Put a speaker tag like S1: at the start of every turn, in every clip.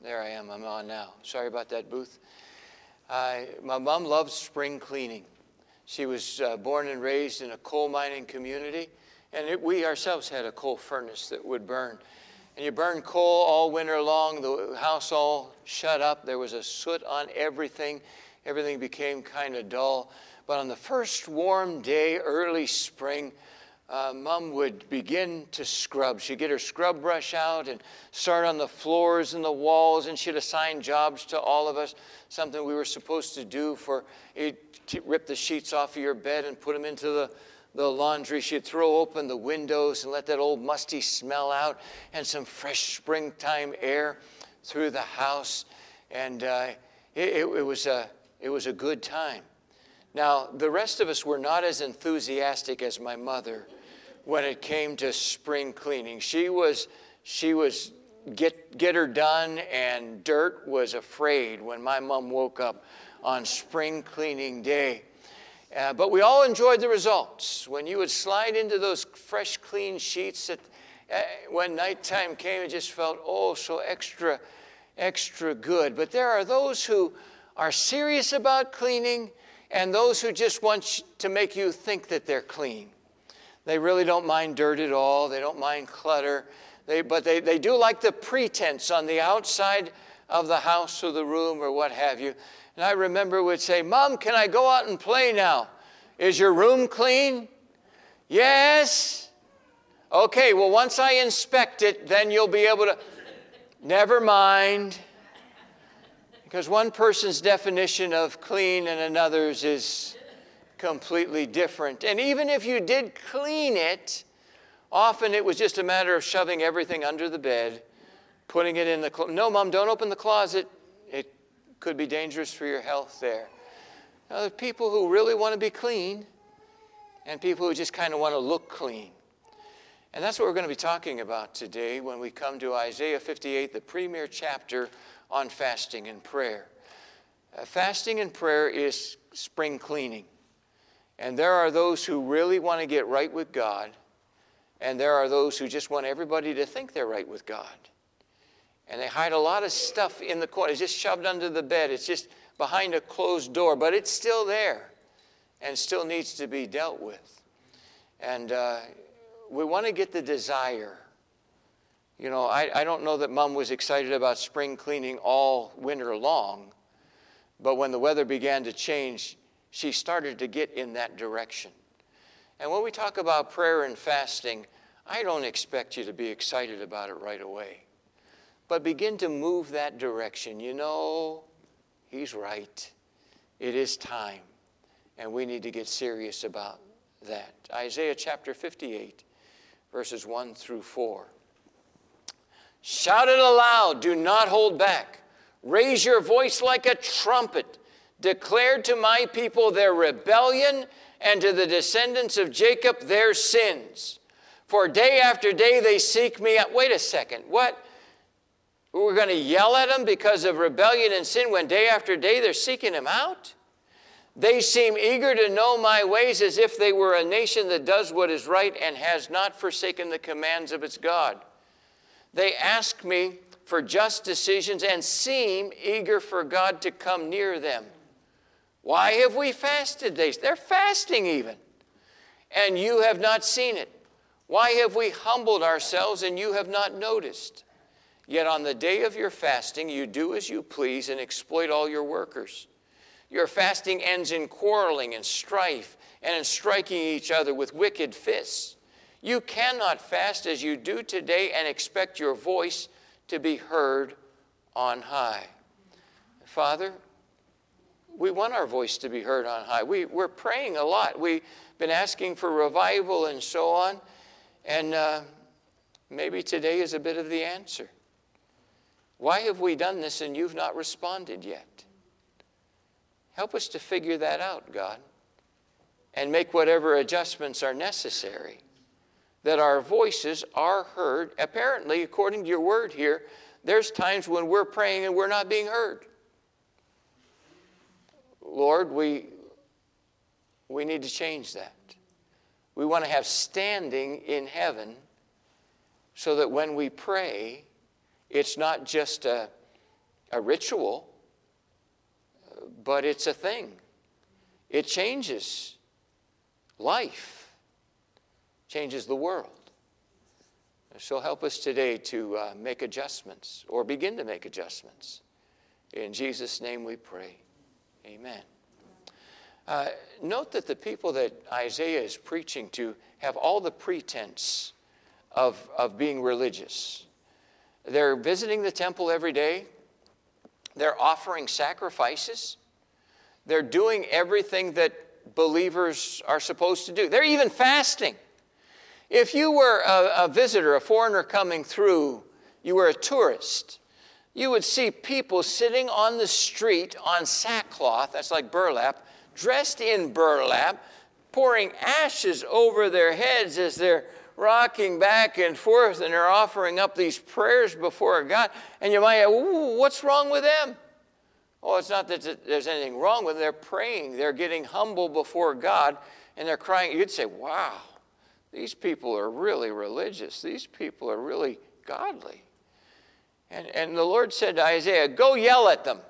S1: There I am. I'm on now. Sorry about that, Booth. My mom loved spring cleaning. She was born and raised in a coal mining community, and we ourselves had a coal furnace that would burn. And you burn coal all winter long, the house all shut up. There was a soot on everything. Everything became kind of dull. But on the first warm day, early spring, Mom would begin to scrub. She'd get her scrub brush out and start on the floors and the walls, and she'd assign jobs to all of us, something we were supposed to do for, to rip the sheets off of your bed and put them into the laundry. She'd throw open the windows and let that old musty smell out and some fresh springtime air through the house. And it was a good time. Now, the rest of us were not as enthusiastic as my mother when it came to spring cleaning. She was get her done, and dirt was afraid when my mom woke up on spring cleaning day. But we all enjoyed the results. When you would slide into those fresh, clean sheets, when nighttime came, it just felt, so extra good. But there are those who are serious about cleaning and those who just want to make you think that they're clean. They really don't mind dirt at all. They don't mind clutter. But they do like the pretense on the outside of the house or the room or what have you. And I remember would say, Mom, can I go out and play now? Is your room clean? Yes. Okay, well, once I inspect it, then you'll be able to. Never mind. Because one person's definition of clean and another's is completely different. And even if you did clean it, often it was just a matter of shoving everything under the bed, putting it in the closet. No, Mom, don't open the closet. It could be dangerous for your health there. Now, there are people who really want to be clean and people who just kind of want to look clean. And that's what we're going to be talking about today when we come to Isaiah 58, the premier chapter on fasting and prayer. Fasting and prayer is spring cleaning. And there are those who really want to get right with God, and there are those who just want everybody to think they're right with God. And they hide a lot of stuff in the corner. It's just shoved under the bed. It's just behind a closed door, but it's still there and still needs to be dealt with. And we want to get the desire. You know, I don't know that Mom was excited about spring cleaning all winter long, but when the weather began to change, she started to get in that direction. And when we talk about prayer and fasting, I don't expect you to be excited about it right away, but begin to move that direction. You know, he's right. It is time, and we need to get serious about that. Isaiah chapter 58, verses 1 through 4. Shout it aloud, do not hold back. Raise your voice like a trumpet. Declare to my people their rebellion and to the descendants of Jacob their sins. For day after day they seek me out. Wait a second, what? We're going to yell at them because of rebellion and sin when day after day they're seeking him out? They seem eager to know my ways as if they were a nation that does what is right and has not forsaken the commands of its God. They ask me for just decisions and seem eager for God to come near them. Why have we fasted? They're fasting even, and you have not seen it. Why have we humbled ourselves and you have not noticed? Yet on the day of your fasting, you do as you please and exploit all your workers. Your fasting ends in quarreling and strife and in striking each other with wicked fists. You cannot fast as you do today and expect your voice to be heard on high. Father, we want our voice to be heard on high. We're praying a lot. We've been asking for revival and so on. And maybe today is a bit of the answer. Why have we done this and you've not responded yet? Help us to figure that out, God, and make whatever adjustments are necessary, that our voices are heard. Apparently, according to your word here, there's times when we're praying and we're not being heard. Lord, we need to change that. We want to have standing in heaven so that when we pray, it's not just a a ritual, but it's a thing. It changes life, changes the world. So help us today to make adjustments or begin to make adjustments. In Jesus' name we pray. Amen. Note that the people that Isaiah is preaching to have all the pretense of being religious. They're visiting the temple every day. They're offering sacrifices. They're doing everything that believers are supposed to do. They're even fasting. If you were a visitor, a foreigner coming through, you were a tourist, you would see people sitting on the street on sackcloth, that's like burlap, dressed in burlap, pouring ashes over their heads as they're rocking back and forth, and they're offering up these prayers before God. And you might say, what's wrong with them? Oh, it's not that there's anything wrong with them. They're praying. They're getting humble before God, and they're crying. You'd say, wow, these people are really religious. These people are really godly. And the Lord said to Isaiah, go yell at them.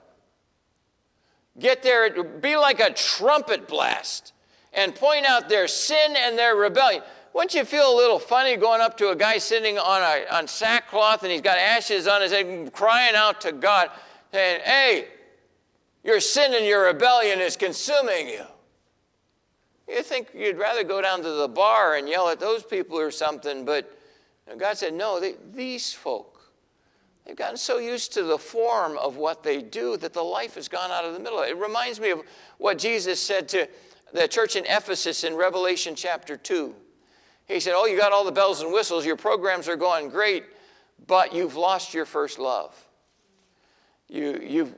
S1: Get there, be like a trumpet blast, and point out their sin and their rebellion. Wouldn't you feel a little funny going up to a guy sitting on sackcloth and he's got ashes on his head, crying out to God, saying, hey, your sin and your rebellion is consuming you. You think you'd rather go down to the bar and yell at those people or something, but God said, no, these folk, they've gotten so used to the form of what they do that the life has gone out of the middle. It reminds me of what Jesus said to the church in Ephesus in Revelation chapter 2. He said, oh, you got all the bells and whistles, your programs are going great, but you've lost your first love. You've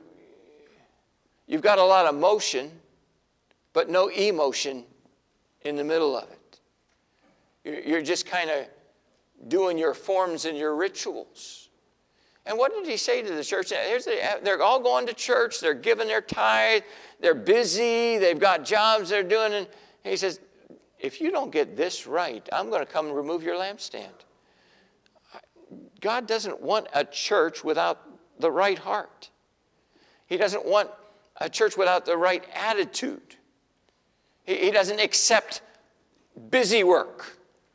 S1: got a lot of motion, but no emotion in the middle of it. You're just kind of doing your forms and your rituals. And what did he say to the church? They're all going to church. They're giving their tithe. They're busy. They've got jobs they're doing. And he says, if you don't get this right, I'm going to come and remove your lampstand. God doesn't want a church without the right heart. He doesn't want a church without the right attitude. He doesn't accept busy work.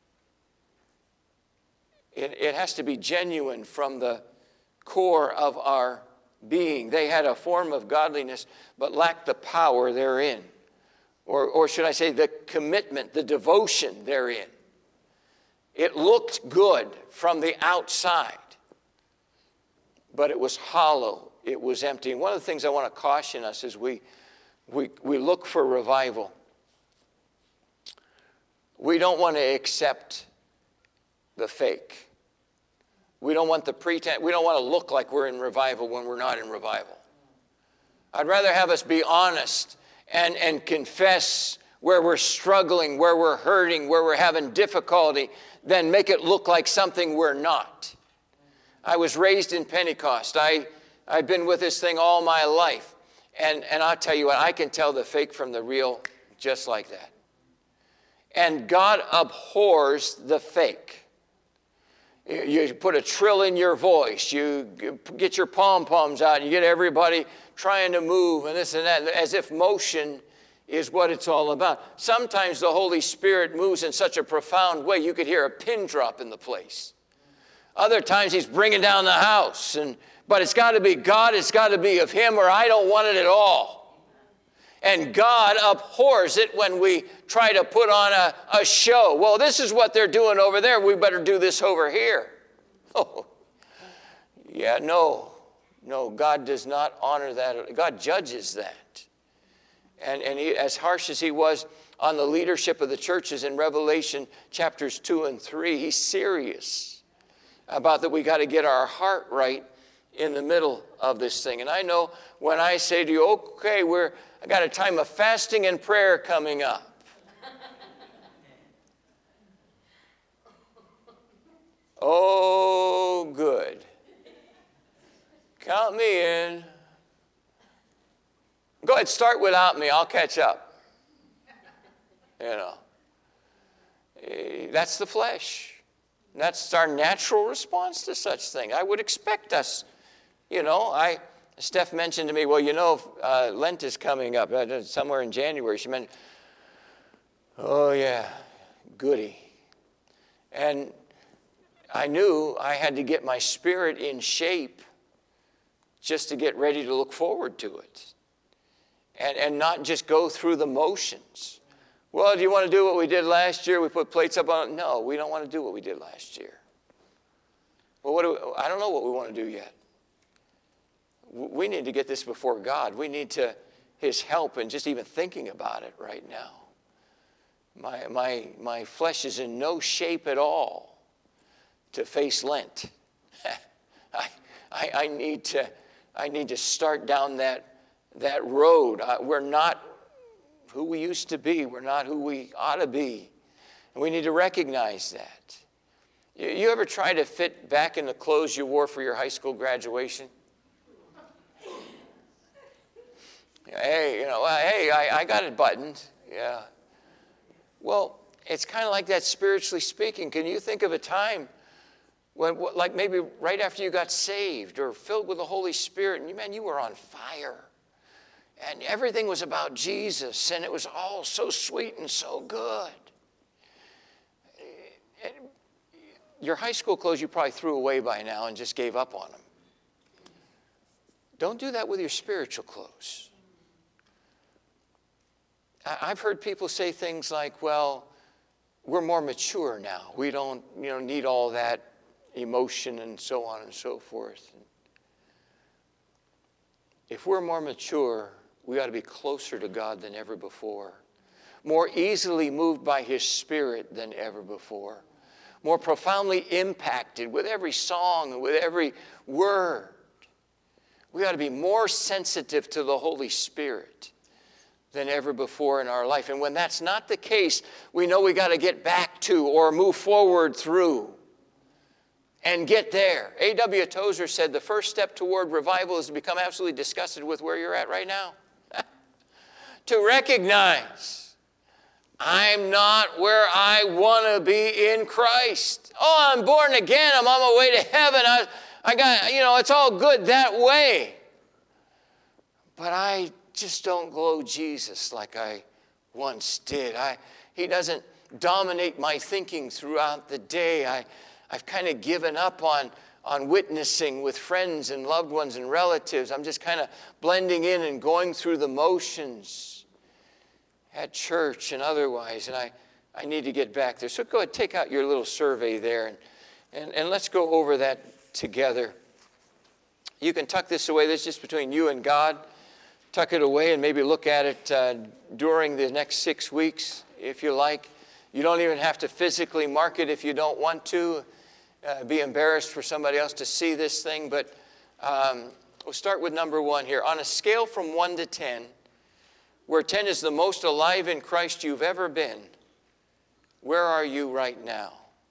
S1: It has to be genuine from the core of our being. They had a form of godliness, but lacked the power therein. Or should I say the commitment, the devotion therein. It looked good from the outside, but it was hollow. It was empty. And one of the things I want to caution us as we look for revival, we don't want to accept the fake. We don't want the pretense. We don't want to look like we're in revival when we're not in revival. I'd rather have us be honest and confess where we're struggling, where we're hurting, where we're having difficulty, than make it look like something we're not. I was raised in Pentecost. I've been with this thing all my life. And I'll tell you what, I can tell the fake from the real just like that. And God abhors the fake. You put a trill in your voice. You get your pom-poms out. You get everybody trying to move and this and that, as if motion is what it's all about. Sometimes the Holy Spirit moves in such a profound way you could hear a pin drop in the place. Other times he's bringing down the house. But it's got to be God. It's got to be of him, or I don't want it at all. And God abhors it when we try to put on a show. Well, this is what they're doing over there. We better do this over here. Oh, yeah, no, God does not honor that. God judges that. And he, as harsh as he was on the leadership of the churches in Revelation chapters 2 and 3, he's serious about that we got to get our heart right in the middle of this thing. And I know when I say to you, okay, I got a time of fasting and prayer coming up. Oh, good. Count me in. Go ahead, start without me. I'll catch up. That's the flesh. That's our natural response to such things. I would expect us, Steph mentioned to me, well, you know, Lent is coming up, somewhere in January. She mentioned, oh yeah, goody. And I knew I had to get my spirit in shape just to get ready to look forward to it. And not just go through the motions. Well, do you want to do what we did last year? We put plates up on it. No, we don't want to do what we did last year. Well, I don't know what we want to do yet. We need to get this before God. We need His help in just even thinking about it right now. My flesh is in no shape at all to face Lent. I need to start down that road. We're not who we used to be. We're not who we ought to be. And we need to recognize that. You ever try to fit back in the clothes you wore for your high school graduation? Hey, I got it buttoned. Yeah. Well, it's kind of like that spiritually speaking. Can you think of a time when, like maybe right after you got saved or filled with the Holy Spirit, and you were on fire. And everything was about Jesus, and it was all so sweet and so good. Your high school clothes you probably threw away by now and just gave up on them. Don't do that with your spiritual clothes. I've heard people say things like, well, we're more mature now. We don't need all that emotion and so on and so forth. If we're more mature, we ought to be closer to God than ever before, more easily moved by His Spirit than ever before, more profoundly impacted with every song and with every word. We ought to be more sensitive to the Holy Spirit than ever before in our life. And when that's not the case, we know we got to get back to or move forward through and get there. A.W. Tozer said the first step toward revival is to become absolutely disgusted with where you're at right now. To recognize, I'm not where I want to be in Christ. Oh, I'm born again. I'm on my way to heaven. I got, it's all good that way. But I just don't glow Jesus like I once did. He doesn't dominate my thinking throughout the day. I've kind of given up on witnessing with friends and loved ones and relatives. I'm just kind of blending in and going through the motions at church and otherwise. And I need to get back there. So go ahead, take out your little survey there and let's go over that together. You can tuck this away. This is just between you and God. Tuck it away and maybe look at it during the next 6 weeks if you like. You don't even have to physically mark it if you don't want to. Be embarrassed for somebody else to see this thing. But we'll start with number 1 here. On a scale from 1 to 10, where 10 is the most alive in Christ you've ever been, where are you right now?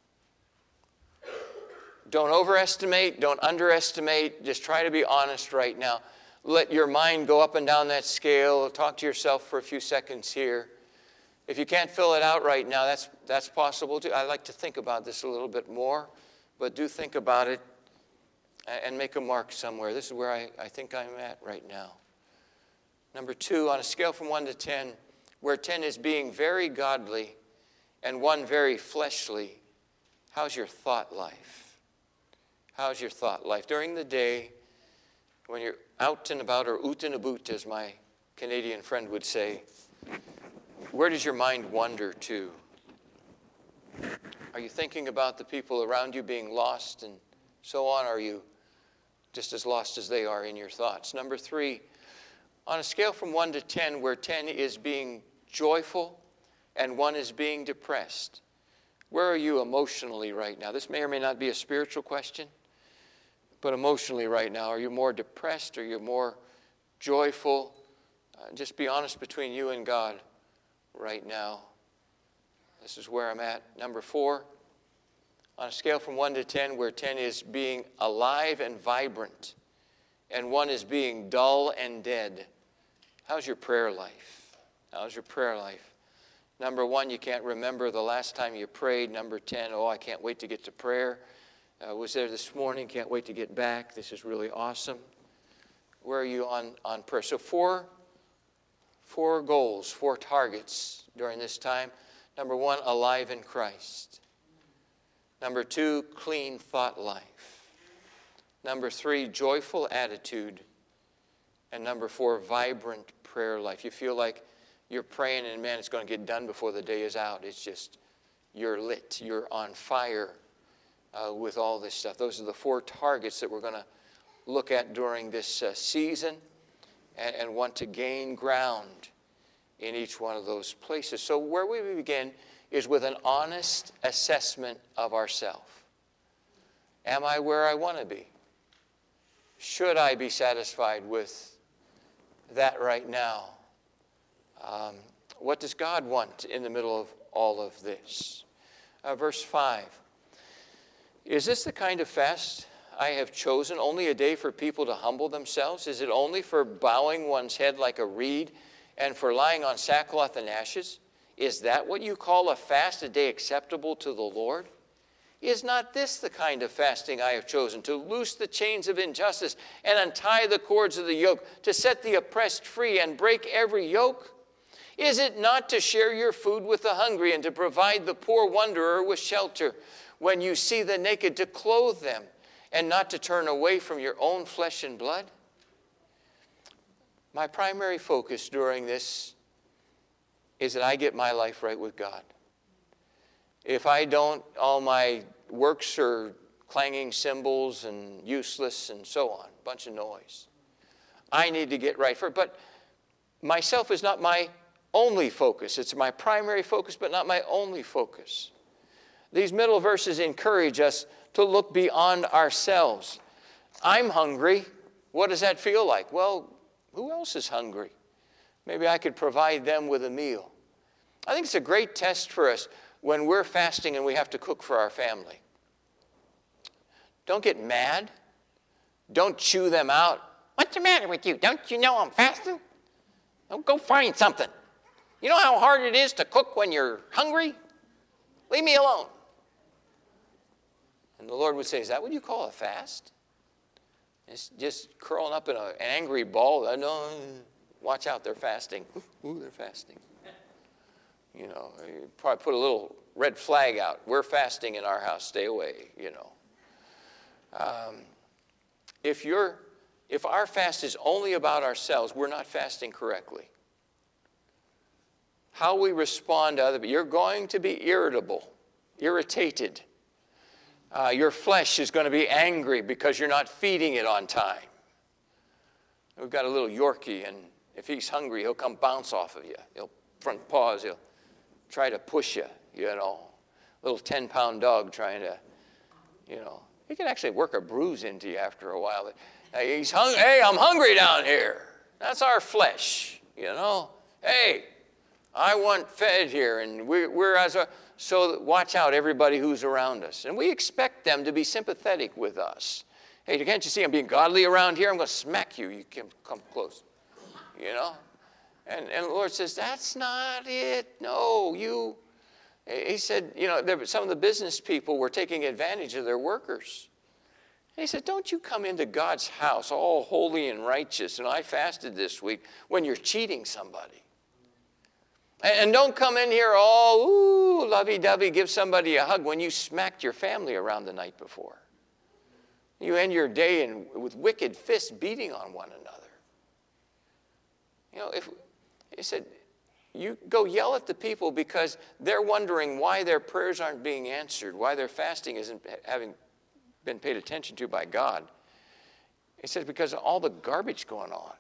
S1: Don't overestimate, don't underestimate. Just try to be honest right now. Let your mind go up and down that scale. Talk to yourself for a few seconds here. If you can't fill it out right now, that's possible too. I like to think about this a little bit more, but do think about it and make a mark somewhere. This is where I think I'm at right now. Number 2, on a scale from 1 to 10, where 10 is being very godly and 1 very fleshly, how's your thought life? How's your thought life? During the day, when you're out and about, or oot and aboot, as my Canadian friend would say, where does your mind wander to? Are you thinking about the people around you being lost and so on? Are you just as lost as they are in your thoughts? Number 3, on a scale from 1 to 10, where 10 is being joyful and 1 is being depressed, where are you emotionally right now? This may or may not be a spiritual question, but emotionally right now, are you more depressed? Are you more joyful? Just be honest between you and God right now. This is where I'm at. Number 4, on a scale from 1 to 10, where 10 is being alive and vibrant, and 1 is being dull and dead, how's your prayer life? How's your prayer life? Number 1, you can't remember the last time you prayed. Number 10, I can't wait to get to prayer. Was there this morning, can't wait to get back. This is really awesome. Where are you on prayer? So four goals, four targets during this time. Number one, alive in Christ. Number two, clean thought life. Number three, joyful attitude. And number four, vibrant prayer life. You feel like you're praying and man, it's going to get done before the day is out. It's just, you're lit. You're on fire with all this stuff. Those are the four targets that we're going to look at during this season and want to gain ground in each one of those places. So where we begin is with an honest assessment of ourselves. Am I where I want to be? Should I be satisfied with that right now? What does God want in the middle of all of this? Verse 5. Is this the kind of fast I have chosen, only a day for people to humble themselves? Is it only for bowing one's head like a reed and for lying on sackcloth and ashes? Is that what you call a fast, a day acceptable to the Lord? Is not this the kind of fasting I have chosen, to loose the chains of injustice and untie the cords of the yoke, to set the oppressed free and break every yoke? Is it not to share your food with the hungry and to provide the poor wanderer with shelter? When you see the naked, to clothe them and not to turn away from your own flesh and blood? My primary focus during this is that I get my life right with God. If I don't, all my works are clanging cymbals and useless and so on, a bunch of noise. I need to get right first. But myself is not my only focus. It's my primary focus, but not my only focus. These middle verses encourage us to look beyond ourselves. I'm hungry. What does that feel like? Well, who else is hungry? Maybe I could provide them with a meal. I think it's a great test for us when we're fasting and we have to cook for our family. Don't get mad. Don't chew them out. What's the matter with you? Don't you know I'm fasting? Don't go find something. You know how hard it is to cook when you're hungry? Leave me alone. And the Lord would say, is that what you call a fast? It's just curling up in an angry ball. No, watch out, they're fasting. Ooh, they're fasting. You know, you probably put a little red flag out. We're fasting in our house. Stay away, you know. If our fast is only about ourselves, we're not fasting correctly. How we respond to other people. You're going to be irritable, irritated. Your flesh is going to be angry because you're not feeding it on time. We've got a little Yorkie, and if he's hungry, he'll come bounce off of you. He'll front paws. He'll try to push you, you know. A little 10-pound dog trying to, you know. He can actually work a bruise into you after a while. He's hungry. Hey, I'm hungry down here. That's our flesh, you know. Hey, I want fed here, and we're as a... So watch out, everybody who's around us. And we expect them to be sympathetic with us. Hey, can't you see I'm being godly around here? I'm going to smack you. You can come close. You know? And the Lord says, that's not it. No, you... He said, you know, some of the business people were taking advantage of their workers. And he said, don't you come into God's house all holy and righteous, and I fasted this week, when you're cheating somebody. And don't come in here all, ooh, lovey-dovey, give somebody a hug when you smacked your family around the night before. You end your day with wicked fists beating on one another. You know, he said, you go yell at the people because they're wondering why their prayers aren't being answered, why their fasting isn't having been paid attention to by God. He says, because of all the garbage going on.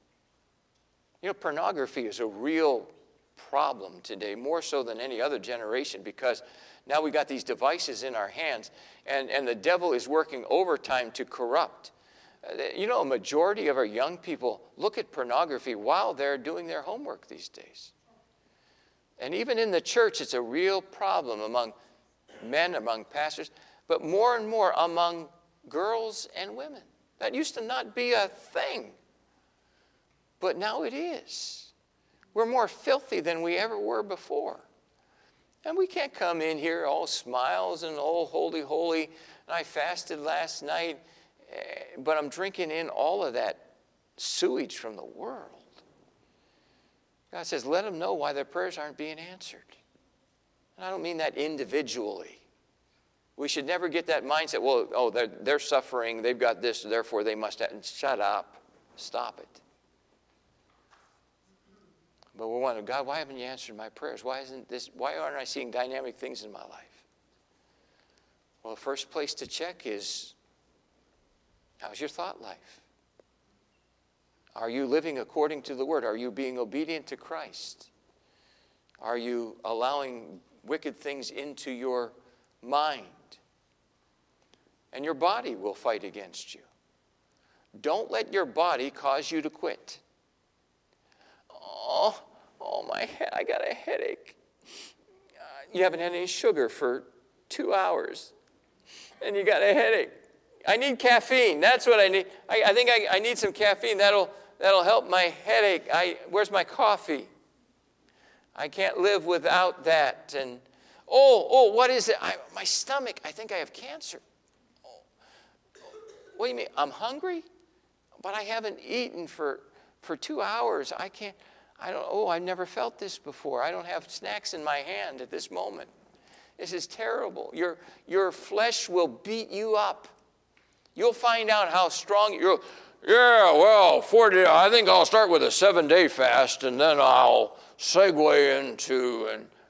S1: You know, pornography is a real problem today, more so than any other generation, because now we got these devices in our hands, and the devil is working overtime to corrupt. You know, a majority of our young people look at pornography while they're doing their homework these days. And even in the church, it's a real problem among men, among pastors, but more and more among girls and women. That used to not be a thing, but now it is. We're more filthy than we ever were before. And we can't come in here all smiles and all holy, holy, and I fasted last night, but I'm drinking in all of that sewage from the world. God says, let them know why their prayers aren't being answered. And I don't mean that individually. We should never get that mindset, well, oh, they're suffering, they've got this, therefore they must have. Shut up. Stop it. But we're wondering, God, why haven't you answered my prayers? Why aren't I seeing dynamic things in my life? Well, the first place to check is, how's your thought life? Are you living according to the Word? Are you being obedient to Christ? Are you allowing wicked things into your mind? And your body will fight against you. Don't let your body cause you to quit. Oh my head, I got a headache. You haven't had any sugar for 2 hours, and you got a headache. I need caffeine. That's what I need. I think I need some caffeine. That'll help my headache. Where's my coffee? I can't live without that. And what is it? My stomach. I think I have cancer. What do you mean? I'm hungry, but I haven't eaten for 2 hours. I've never felt this before. I don't have snacks in my hand at this moment. This is terrible. Your flesh will beat you up. You'll find out how strong you're. Yeah, well, 40. I think I'll start with a 7-day fast, and then I'll segue into,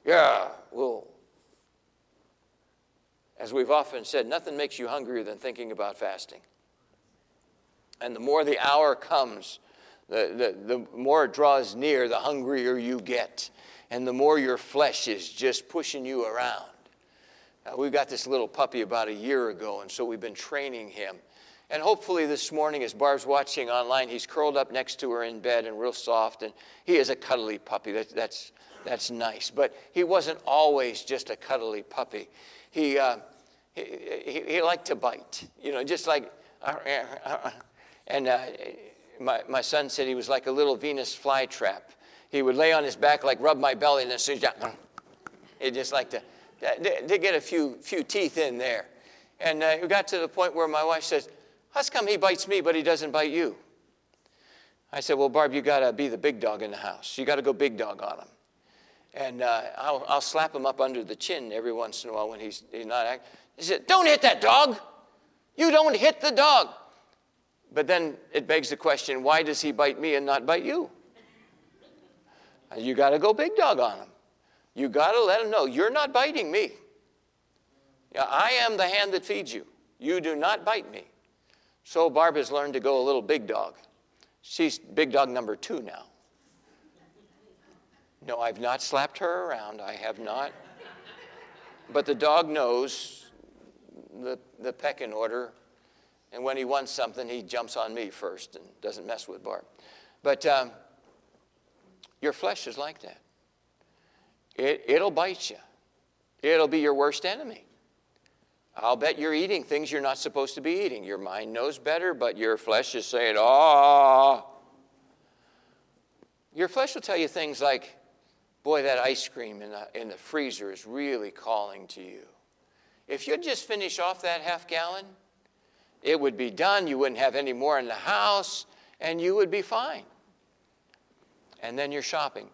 S1: as we've often said, nothing makes you hungrier than thinking about fasting. And the more the hour comes, the more it draws near, the hungrier you get. And the more your flesh is just pushing you around. We got this little puppy about a year ago, and so we've been training him. And hopefully this morning, as Barb's watching online, he's curled up next to her in bed and real soft. And he is a cuddly puppy. That's nice. But he wasn't always just a cuddly puppy. He liked to bite, just like... And my son said he was like a little Venus flytrap. He would lay on his back, like rub my belly, and then as soon as he'd just like to get a few teeth in there. And we got to the point where my wife says, "How come he bites me, but he doesn't bite you?" I said, "Well, Barb, you got to be the big dog in the house. You got to go big dog on him." And I'll slap him up under the chin every once in a while when he's not acting. He said, "Don't hit that dog. You don't hit the dog." But then it begs the question, why does he bite me and not bite you? You got to go big dog on him. You got to let him know, you're not biting me. I am the hand that feeds you. You do not bite me. So Barb has learned to go a little big dog. She's big dog number 2 now. No, I've not slapped her around. I have not. But the dog knows the pecking order. And when he wants something, he jumps on me first and doesn't mess with Barb. But your flesh is like that. It'll bite you. It'll be your worst enemy. I'll bet you're eating things you're not supposed to be eating. Your mind knows better, but your flesh is saying, "Ah." Your flesh will tell you things like, "Boy, that ice cream in the freezer is really calling to you. If you'd just finish off that half gallon, it would be done. You wouldn't have any more in the house, and you would be fine." And then you're shopping.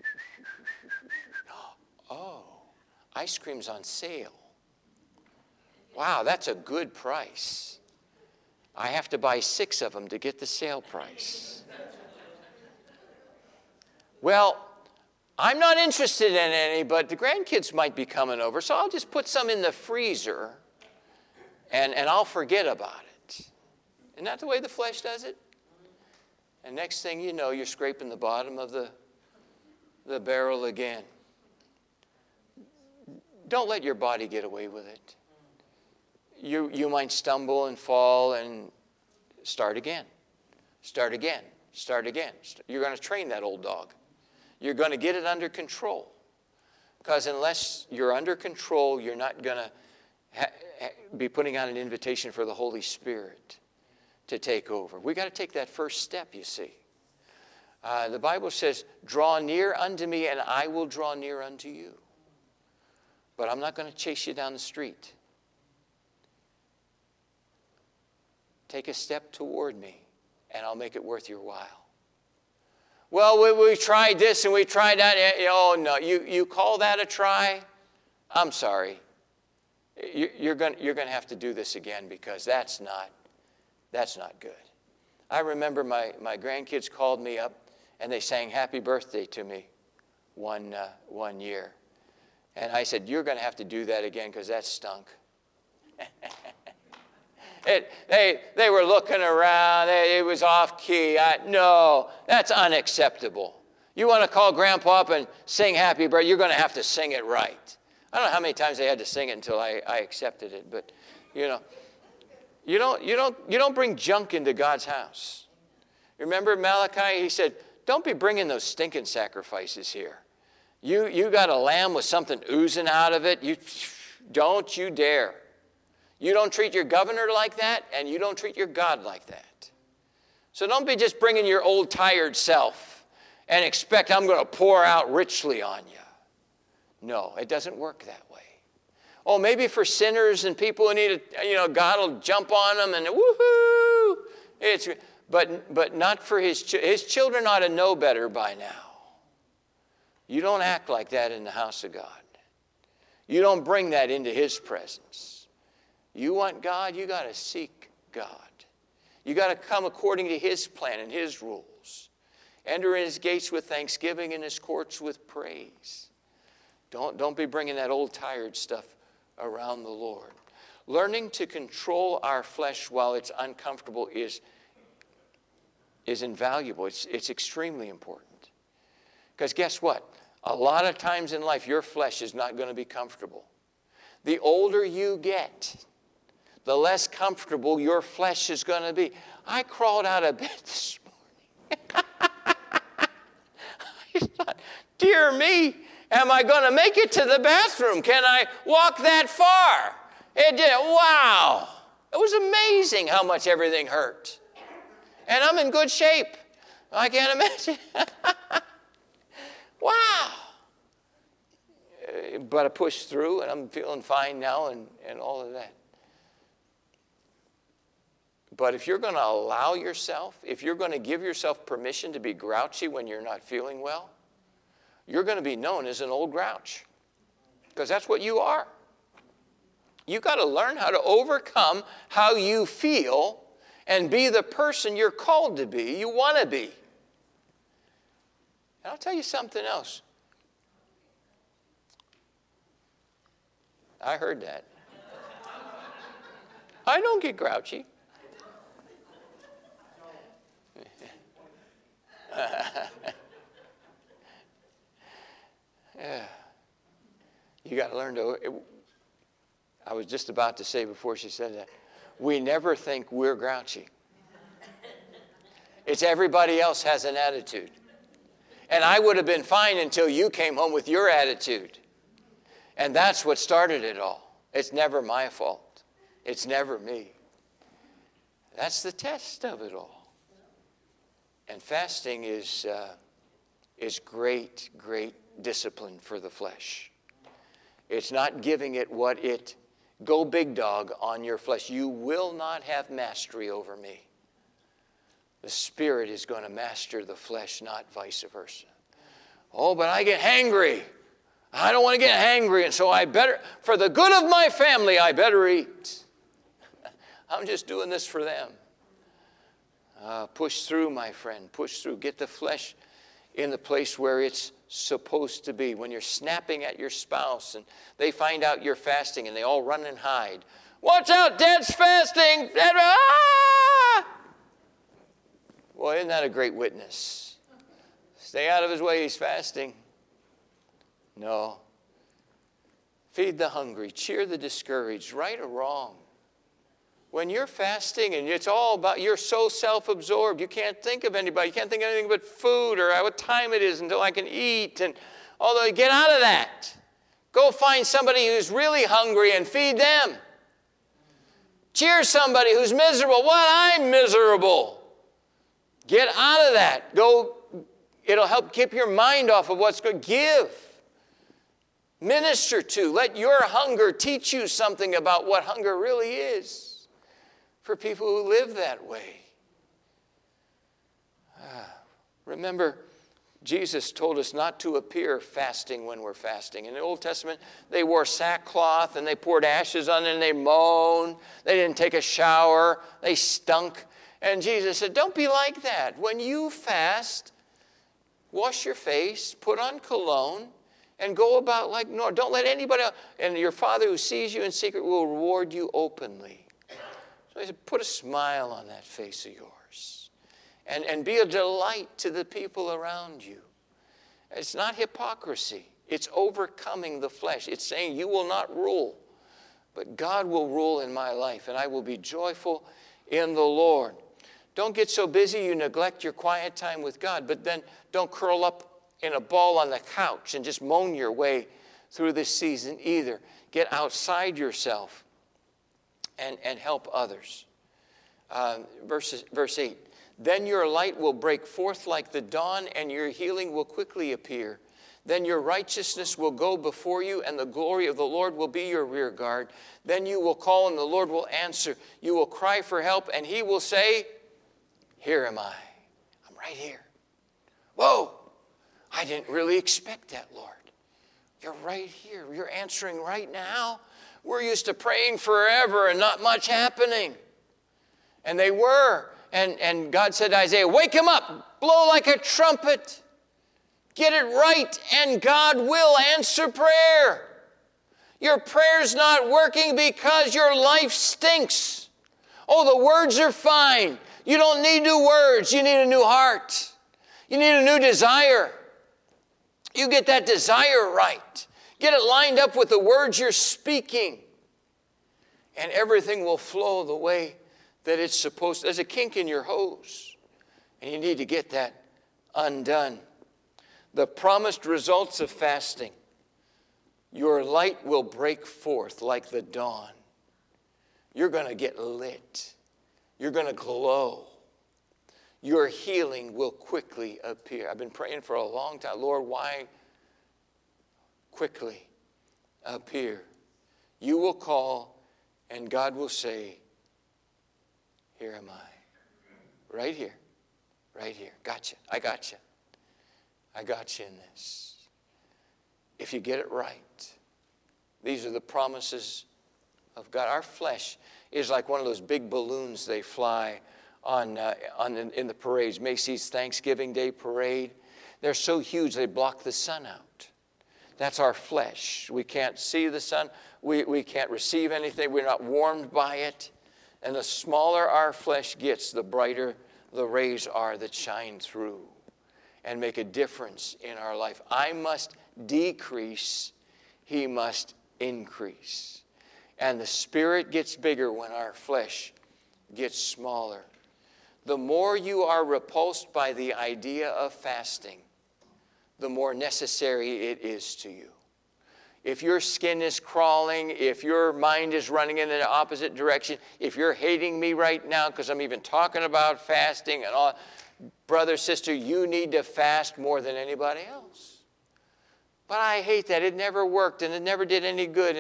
S1: Oh, ice cream's on sale. Wow, that's a good price. I have to buy 6 of them to get the sale price. Well, I'm not interested in any, but the grandkids might be coming over, so I'll just put some in the freezer. And I'll forget about it. Isn't that the way the flesh does it? And next thing you know, you're scraping the bottom of the barrel again. Don't let your body get away with it. You might stumble and fall and start again. Start again. Start again. You're going to train that old dog. You're going to get it under control. Because unless you're under control, you're not going to be putting out an invitation for the Holy Spirit to take over. We got to take that first step, you see. The Bible says, "Draw near unto me, and I will draw near unto you." But I'm not going to chase you down the street. Take a step toward me. and I'll make it worth your while. Well, we tried this and we tried that. Oh, no, you call that a try? I'm sorry. You're going to have to do this again because that's not good. I remember my grandkids called me up and they sang happy birthday to me one year. And I said, you're going to have to do that again because that stunk. They were looking around. It was off key. No, that's unacceptable. You want to call Grandpa up and sing happy birthday, you're going to have to sing it right. I don't know how many times they had to sing it until I accepted it, but you don't bring junk into God's house. Remember Malachi? He said, don't be bringing those stinking sacrifices here. You got a lamb with something oozing out of it. Don't you dare. You don't treat your governor like that, and you don't treat your God like that. So don't be just bringing your old tired self and expect I'm going to pour out richly on you. No, it doesn't work that way. Oh, maybe for sinners and people who need God will jump on them and woohoo! But not for his children ought to know better by now. You don't act like that in the house of God. You don't bring that into his presence. You want God, you got to seek God. You got to come according to his plan and his rules. Enter in his gates with thanksgiving and his courts with praise. Don't be bringing that old tired stuff around the Lord. Learning to control our flesh while it's uncomfortable is invaluable. It's extremely important. Because guess what? A lot of times in life, your flesh is not going to be comfortable. The older you get, the less comfortable your flesh is going to be. I crawled out of bed this morning. I thought, dear me, am I going to make it to the bathroom? Can I walk that far? It did. Wow. It was amazing how much everything hurt. And I'm in good shape. I can't imagine. Wow. But I pushed through, and I'm feeling fine now and all of that. But if you're going to allow yourself, if you're going to give yourself permission to be grouchy when you're not feeling well, you're going to be known as an old grouch. Because that's what you are. You've got to learn how to overcome how you feel and be the person you're called to be, you want to be. And I'll tell you something else. I heard that. I don't get grouchy. Yeah. You got to learn to... I was just about to say before she said that, we never think we're grouchy. It's everybody else has an attitude. And I would have been fine until you came home with your attitude. And that's what started it all. It's never my fault. It's never me. That's the test of it all. And fasting is great, great discipline for the flesh. It's not giving it what it... Go big dog on your flesh. You will not have mastery over me. The Spirit is going to master the flesh, not vice versa. Oh, but I get hangry. I don't want to get hangry, and so I better, for the good of my family, I better eat. I'm just doing this for them. Push through, my friend. Push through. Get the flesh in the place where it's supposed to be. When you're snapping at your spouse and they find out you're fasting and they all run and hide. Watch out, Dad's fasting. Dad, ah! Well, isn't that a great witness? Stay out of his way, he's fasting. No. Feed the hungry, cheer the discouraged, right or wrong. When you're fasting and it's all about, you're so self-absorbed, you can't think of anybody, you can't think of anything but food or what time it is until I can eat. And although, get out of that. Go find somebody who's really hungry and feed them. Cheer somebody who's miserable. What? I'm miserable. Get out of that. Go. It'll help keep your mind off of what's good. Give. Minister to. Let your hunger teach you something about what hunger really is for people who live that way. Remember, Jesus told us not to appear fasting when we're fasting. In the Old Testament, they wore sackcloth and they poured ashes on it and they moaned. They didn't take a shower. They stunk. And Jesus said, don't be like that. When you fast, wash your face, put on cologne, and go about like normal. Don't let anybody else. And your Father who sees you in secret will reward you openly. So he said, put a smile on that face of yours. And be a delight to the people around you. It's not hypocrisy. It's overcoming the flesh. It's saying you will not rule, but God will rule in my life, and I will be joyful in the Lord. Don't get so busy you neglect your quiet time with God, but then don't curl up in a ball on the couch and just moan your way through this season either. Get outside yourself and help others. Verse 8. Then your light will break forth like the dawn, and your healing will quickly appear. Then your righteousness will go before you, and the glory of the Lord will be your rear guard. Then you will call, and the Lord will answer. You will cry for help, and he will say, here am I. I'm right here. Whoa, I didn't really expect that, Lord. You're right here. You're answering right now. We're used to praying forever and not much happening. And they were. And God said to Isaiah, wake him up, blow like a trumpet, get it right, and God will answer prayer. Your prayer's not working because your life stinks. Oh, the words are fine. You don't need new words. You need a new heart. You need a new desire. You get that desire right. Get it lined up with the words you're speaking, and everything will flow the way that it's supposed to. There's a kink in your hose, and you need to get that undone. The promised results of fasting. Your light will break forth like the dawn. You're going to get lit. You're going to glow. Your healing will quickly appear. I've been praying for a long time. Lord, why quickly appear? You will call, and God will say, here am I. Right here. Right here. Gotcha. I got you. I got you in this. If you get it right. These are the promises of God. Our flesh is like one of those big balloons they fly in the parades. Macy's Thanksgiving Day Parade. They're so huge they block the sun out. That's our flesh. We can't see the sun. We can't receive anything. We're not warmed by it. And the smaller our flesh gets, the brighter the rays are that shine through and make a difference in our life. I must decrease, he must increase. And the Spirit gets bigger when our flesh gets smaller. The more you are repulsed by the idea of fasting, the more necessary it is to you. If your skin is crawling, if your mind is running in the opposite direction, if you're hating me right now because I'm even talking about fasting and all, brother, sister, you need to fast more than anybody else. But I hate that. It never worked and it never did any good.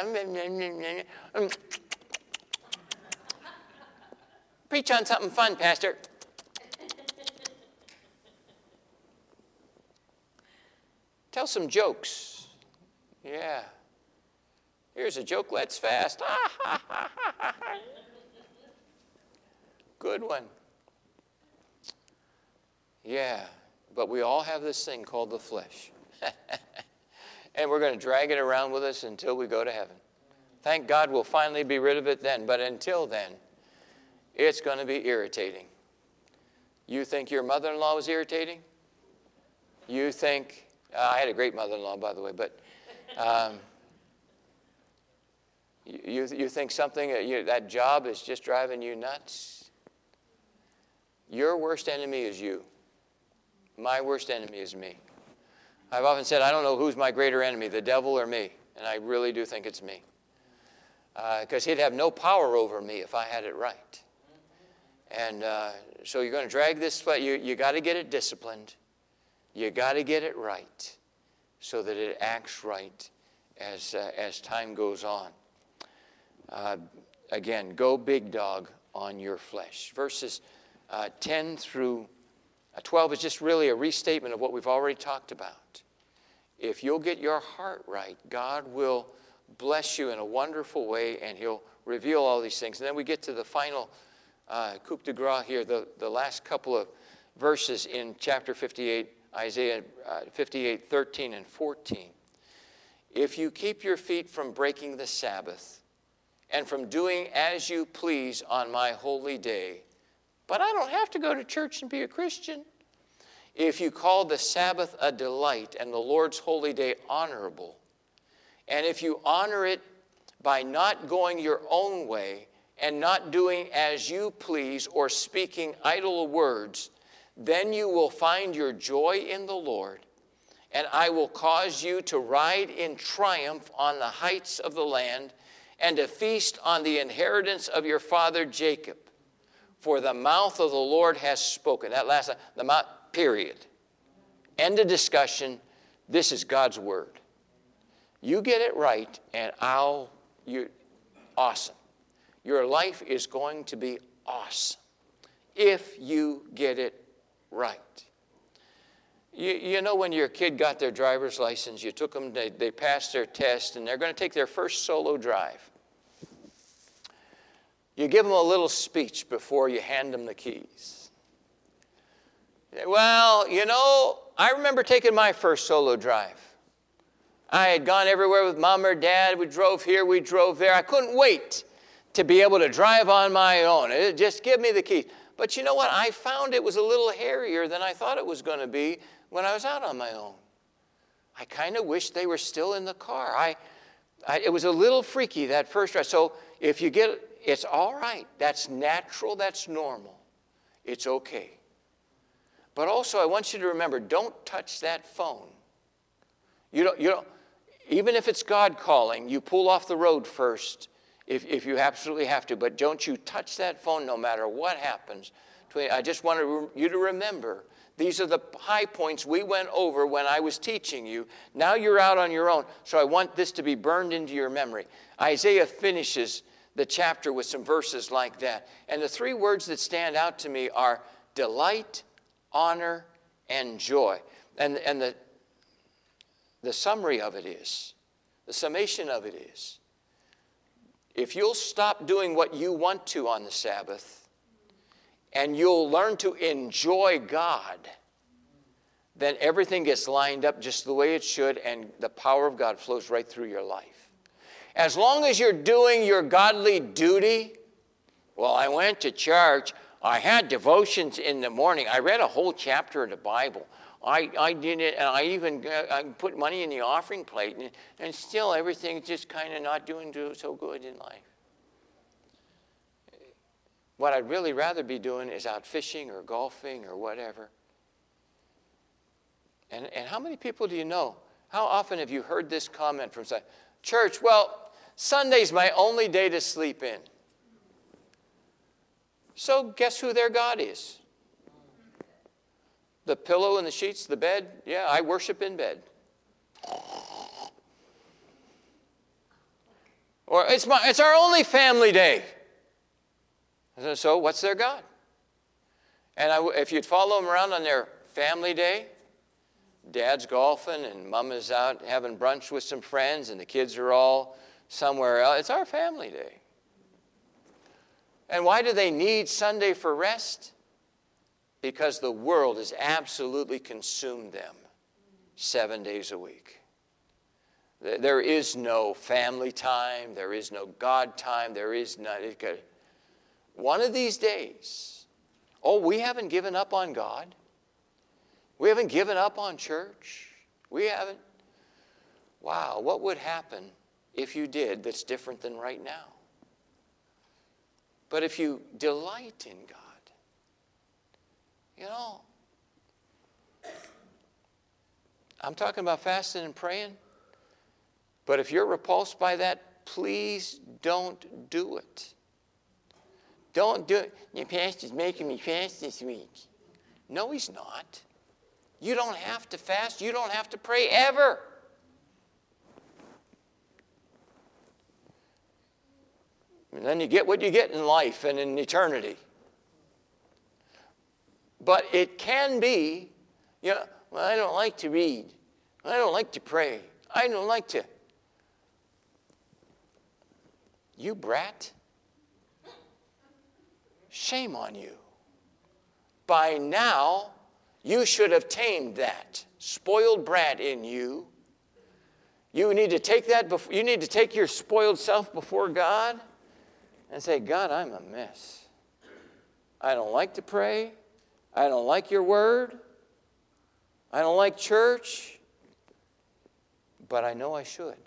S1: And preach on something fun, Pastor. Tell some jokes. Yeah. Here's a joke, let's fast. Good one. Yeah, but we all have this thing called the flesh. And we're going to drag it around with us until we go to heaven. Thank God we'll finally be rid of it then, but until then, it's going to be irritating. You think your mother-in-law was irritating? You think, I had a great mother-in-law, by the way, but you think something, that job is just driving you nuts? Your worst enemy is you. My worst enemy is me. I've often said, I don't know who's my greater enemy, the devil or me. And I really do think it's me. Because he'd have no power over me if I had it right. And so you're going to drag this, you got to get it disciplined. You got to get it right so that it acts right as time goes on. Again, go big dog on your flesh. Verses 10 through 12 is just really a restatement of what we've already talked about. If you'll get your heart right, God will bless you in a wonderful way, and he'll reveal all these things. And then we get to the final coup de grace here, the last couple of verses in chapter 58, Isaiah 58, 13 and 14. If you keep your feet from breaking the Sabbath and from doing as you please on my holy day, but I don't have to go to church and be a Christian. If you call the Sabbath a delight and the Lord's holy day honorable, and if you honor it by not going your own way and not doing as you please or speaking idle words, then you will find your joy in the Lord, and I will cause you to ride in triumph on the heights of the land and to feast on the inheritance of your father Jacob. For the mouth of the Lord has spoken. That last line, the mouth, period. End of discussion. This is God's word. You get it right, and you're awesome. Your life is going to be awesome if you get it right. You know, when your kid got their driver's license, you took them, they passed their test, and they're going to take their first solo drive. You give them a little speech before you hand them the keys. Well, you know, I remember taking my first solo drive. I had gone everywhere with Mom or Dad. We drove here, we drove there. I couldn't wait to be able to drive on my own. Just give me the keys. But you know what? I found it was a little hairier than I thought it was going to be when I was out on my own. I kind of wish they were still in the car. It was a little freaky, that first drive. So if you get it, it's all right. That's natural. That's normal. It's okay. But also, I want you to remember, don't touch that phone. You don't, even if it's God calling, you pull off the road first if you absolutely have to. But don't you touch that phone no matter what happens. I just want you to remember, these are the high points we went over when I was teaching you. Now you're out on your own. So I want this to be burned into your memory. Isaiah finishes the chapter with some verses like that. And the three words that stand out to me are delight, honor, and joy. And the summary of it is, the summation of it is, if you'll stop doing what you want to on the Sabbath, and you'll learn to enjoy God, then everything gets lined up just the way it should, and the power of God flows right through your life. As long as you're doing your godly duty, well, I went to church, I had devotions in the morning, I read a whole chapter of the Bible, I did it, and I put money in the offering plate, and still everything's just kind of not doing so good in life. What I'd really rather be doing is out fishing or golfing or whatever. And how many people do you know? How often have you heard this comment from some church? Well, Sunday's my only day to sleep in. So guess who their God is? The pillow and the sheets, the bed? Yeah, I worship in bed. Or it's our only family day. So what's their God? And if you'd follow them around on their family day, Dad's golfing and Mom is out having brunch with some friends and the kids are all somewhere else. It's our family day. And why do they need Sunday for rest? Because the world has absolutely consumed them 7 days a week. There is no family time. There is no God time. There is none. One of these days, we haven't given up on God. We haven't given up on church. We haven't. Wow, what would happen if you did that's different than right now? But if you delight in God, I'm talking about fasting and praying, but if you're repulsed by that, please don't do it. Don't do it. Your pastor's making me fast this week. No, he's not. You don't have to fast. You don't have to pray ever. And then you get what you get in life and in eternity. But it can be, well, I don't like to read. I don't like to pray. I don't like to. You brat. Shame on you. By now, you should have tamed that spoiled brat in you. You need to take you need to take your spoiled self before God and say, God, I'm a mess. I don't like to pray. I don't like your word. I don't like church. But I know I should.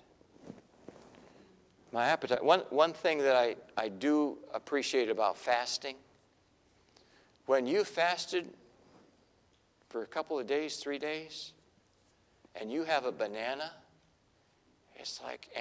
S1: My appetite. One thing that I do appreciate about fasting, when you fasted for a couple of days, 3 days, and you have a banana, it's like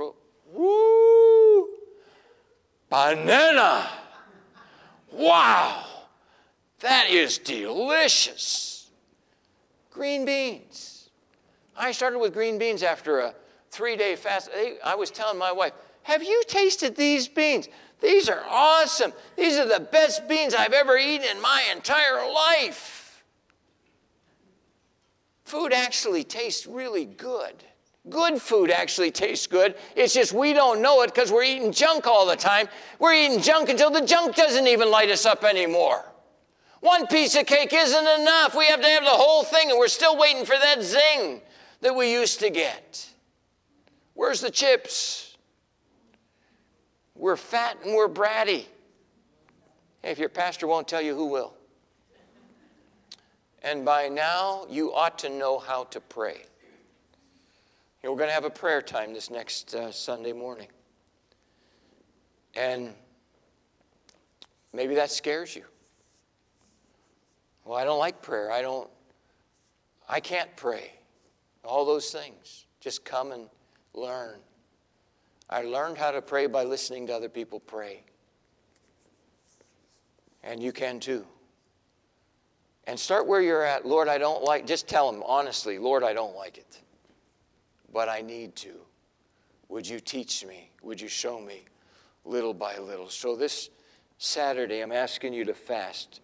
S1: woo! Banana! Wow! That is delicious. Green beans. I started with green beans after a 3-day fast. I was telling my wife, have you tasted these beans? These are awesome. These are the best beans I've ever eaten in my entire life. Food actually tastes really good. Good food actually tastes good. It's just we don't know it because we're eating junk all the time. We're eating junk until the junk doesn't even light us up anymore. One piece of cake isn't enough. We have to have the whole thing, and we're still waiting for that zing that we used to get. Where's the chips? We're fat and we're bratty. Hey, if your pastor won't tell you, who will? And by now, you ought to know how to pray. We're going to have a prayer time this next Sunday morning. And maybe that scares you. Well, I don't like prayer. I can't pray. All those things. Just come and learn. I learned how to pray by listening to other people pray. And you can too. And start where you're at. Lord, I don't like, just tell him honestly, Lord, I don't like it. But I need to. Would you teach me? Would you show me little by little? So this Saturday, I'm asking you to fast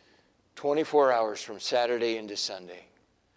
S1: 24 hours from Saturday into Sunday.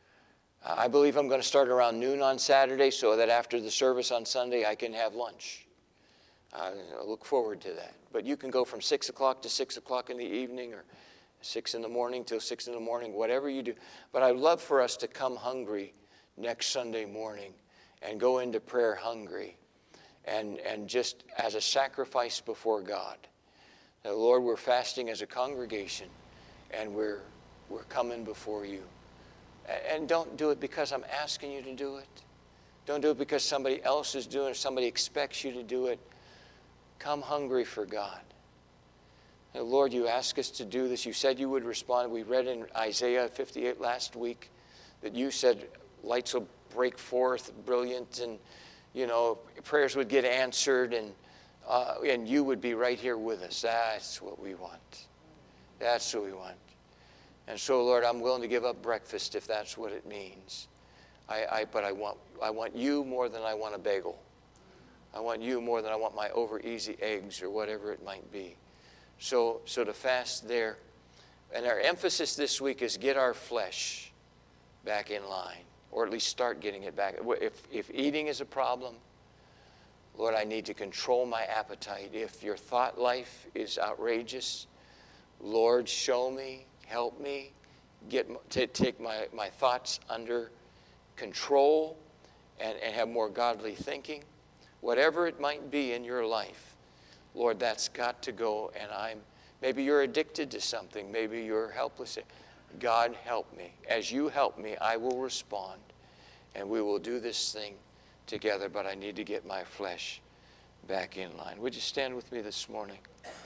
S1: I believe I'm going to start around noon on Saturday so that after the service on Sunday, I can have lunch. I look forward to that. But you can go from 6 o'clock to 6 o'clock in the evening or 6 in the morning till 6 in the morning, whatever you do. But I'd love for us to come hungry next Sunday morning and go into prayer hungry and just as a sacrifice before God. Now, Lord, we're fasting as a congregation and we're coming before you. And don't do it because I'm asking you to do it. Don't do it because somebody else is doing it, somebody expects you to do it. Come hungry for God. Now, Lord, you ask us to do this. You said you would respond. We read in Isaiah 58 last week that you said lights will break forth, brilliant, and, prayers would get answered, and you would be right here with us. That's what we want. That's what we want. And so, Lord, I'm willing to give up breakfast if that's what it means. But I want you more than I want a bagel. I want you more than I want my over easy eggs or whatever it might be. So to fast there. And our emphasis this week is get our flesh back in line, or at least start getting it back. If eating is a problem, Lord, I need to control my appetite. If your thought life is outrageous, Lord, show me. Help me take my thoughts under control and have more godly thinking. Whatever it might be in your life, Lord, that's got to go. And maybe you're addicted to something. Maybe you're helpless. God, help me. As you help me, I will respond. And we will do this thing together. But I need to get my flesh back in line. Would you stand with me this morning?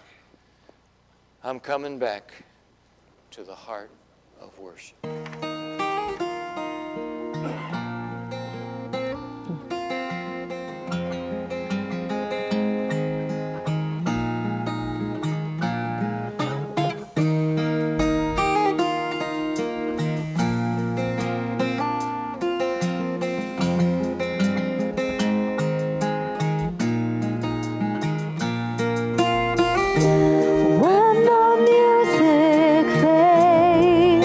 S1: I'm coming back to the heart of worship.
S2: When the music fades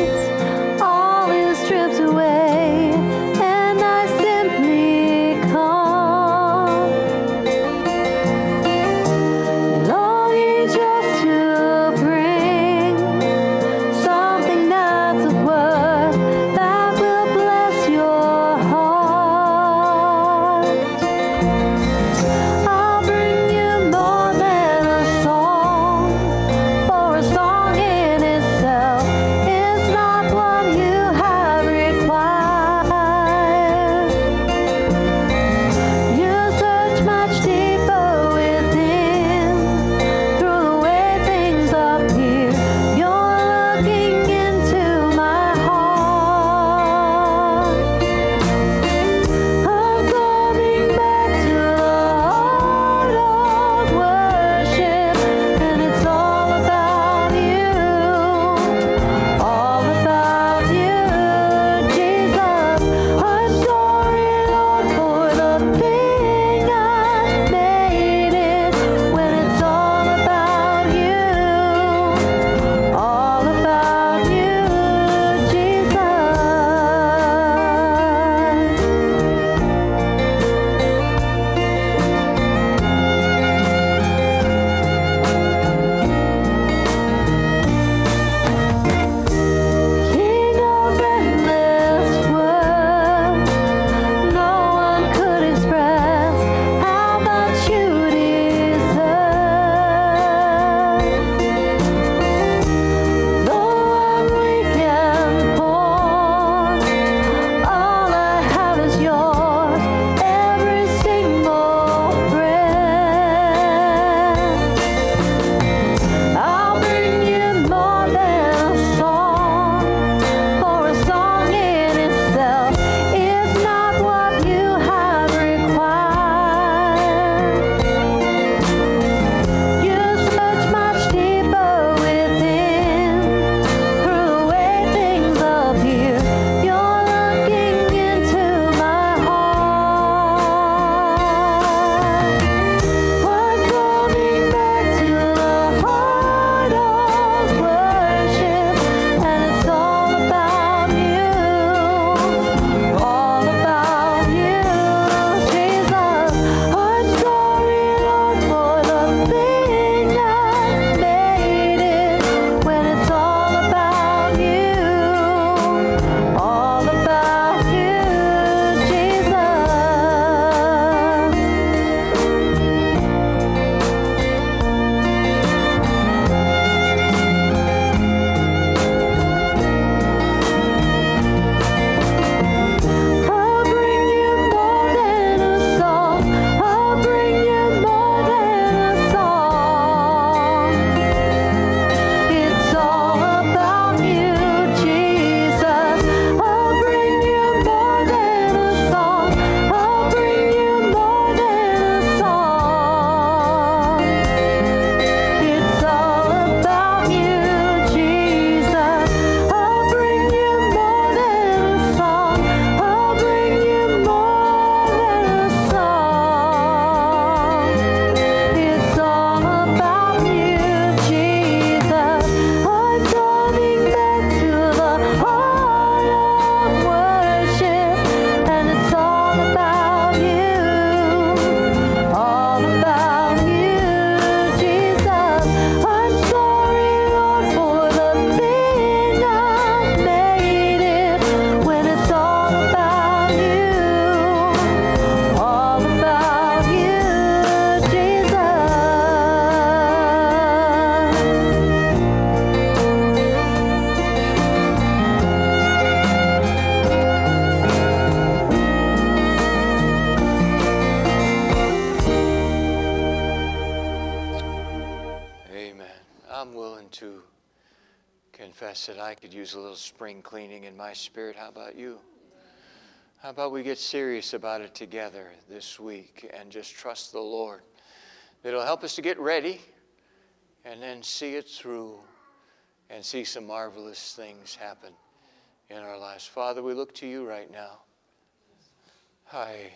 S1: I'm willing to confess that I could use a little spring cleaning in my spirit. How about you? How about we get serious about it together this week and just trust the Lord? It'll help us to get ready and then see it through and see some marvelous things happen in our lives. Father, we look to you right now.